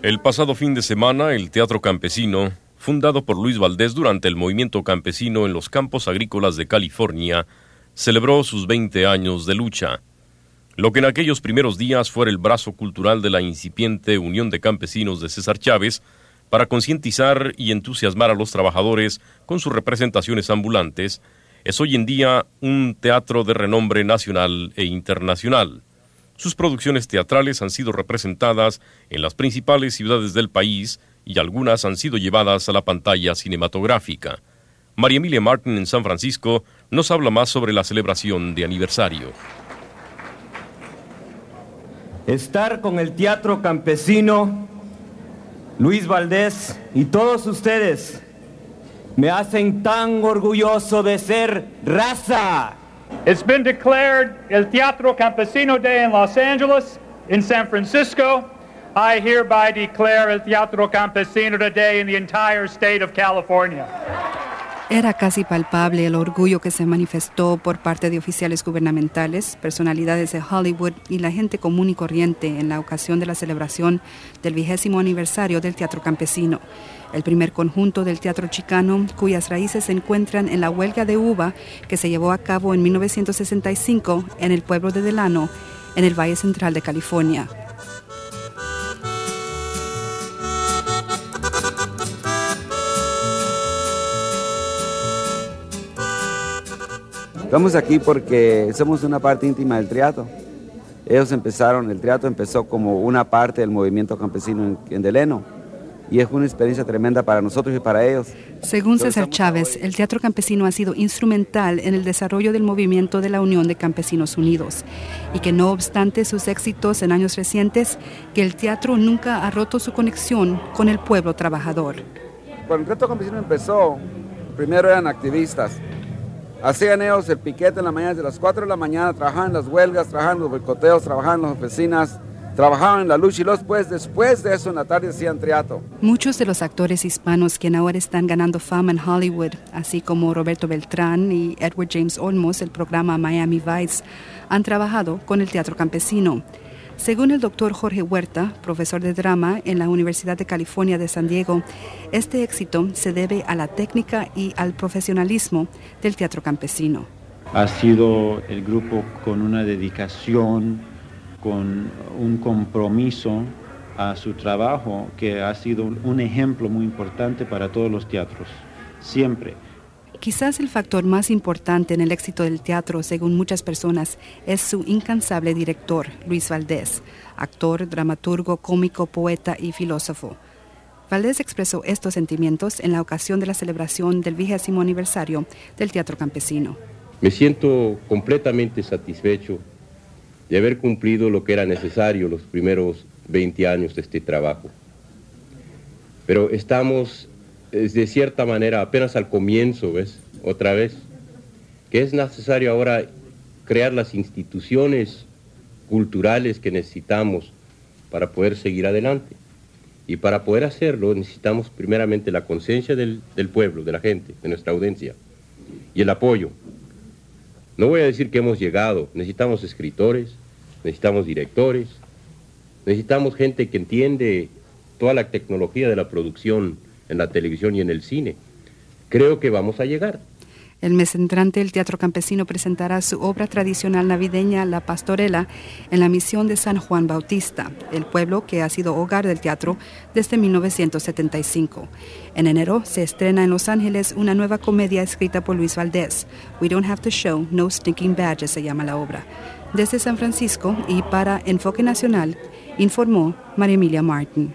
El pasado fin de semana, el Teatro Campesino, fundado por Luis Valdés durante el movimiento campesino en los campos agrícolas de California, celebró sus 20 años de lucha. Lo que en aquellos primeros días fuera el brazo cultural de la incipiente Unión de Campesinos de César Chávez, para concientizar y entusiasmar a los trabajadores con sus representaciones ambulantes, es hoy en día un teatro de renombre nacional e internacional. Sus producciones teatrales han sido representadas en las principales ciudades del país y algunas han sido llevadas a la pantalla cinematográfica. María Emilia Martin en San Francisco nos habla más sobre la celebración de aniversario. Estar con el Teatro Campesino, Luis Valdés y todos ustedes me hacen tan orgulloso de ser raza. It's been declared El Teatro Campesino Day in Los Angeles, in San Francisco. I hereby declare El Teatro Campesino Day in the entire state of California. Era casi palpable el orgullo que se manifestó por parte de oficiales gubernamentales, personalidades de Hollywood y la gente común y corriente en la ocasión de la celebración del 20º aniversario del Teatro Campesino, el primer conjunto del teatro chicano cuyas raíces se encuentran en la huelga de uva que se llevó a cabo en 1965 en el pueblo de Delano, en el Valle Central de California. Estamos aquí porque somos una parte íntima del teatro. El teatro empezó como una parte del movimiento campesino en Delano, y es una experiencia tremenda para nosotros y para ellos. Según César Chávez, el Teatro Campesino ha sido instrumental en el desarrollo del movimiento de la Unión de Campesinos Unidos, y que no obstante sus éxitos en años recientes, que el teatro nunca ha roto su conexión con el pueblo trabajador. Cuando el Teatro Campesino empezó, primero eran activistas. Hacían ellos el piquete en la mañana, de las 4 de la mañana, trabajaban en las huelgas, trabajaban en los boicoteos, trabajaban en las oficinas, trabajaban en la lucha y después de eso en la tarde hacían teatro. Muchos de los actores hispanos que ahora están ganando fama en Hollywood, así como Roberto Beltrán y Edward James Olmos, el programa Miami Vice, han trabajado con el Teatro Campesino. Según el doctor Jorge Huerta, profesor de drama en la Universidad de California de San Diego, este éxito se debe a la técnica y al profesionalismo del Teatro Campesino. Ha sido el grupo con una dedicación, con un compromiso a su trabajo que ha sido un ejemplo muy importante para todos los teatros, siempre. Quizás el factor más importante en el éxito del teatro, según muchas personas, es su incansable director, Luis Valdés, actor, dramaturgo, cómico, poeta y filósofo. Valdés expresó estos sentimientos en la ocasión de la celebración del 20º aniversario del Teatro Campesino. Me siento completamente satisfecho de haber cumplido lo que era necesario los primeros 20 años de este trabajo. Pero estamos, de cierta manera, apenas al comienzo, otra vez, que es necesario ahora crear las instituciones culturales que necesitamos para poder seguir adelante. Y para poder hacerlo necesitamos primeramente la conciencia del pueblo, de la gente, de nuestra audiencia, y el apoyo. No voy a decir que hemos llegado, necesitamos escritores, necesitamos directores, necesitamos gente que entiende toda la tecnología de la producción en la televisión y en el cine. Creo que vamos a llegar. El mes entrante, el Teatro Campesino presentará su obra tradicional navideña, La Pastorela, en la misión de San Juan Bautista, el pueblo que ha sido hogar del teatro desde 1975. En enero se estrena en Los Ángeles una nueva comedia escrita por Luis Valdés. We Don't Have to Show No Stinking Badges se llama la obra. Desde San Francisco y para Enfoque Nacional, informó María Emilia Martin.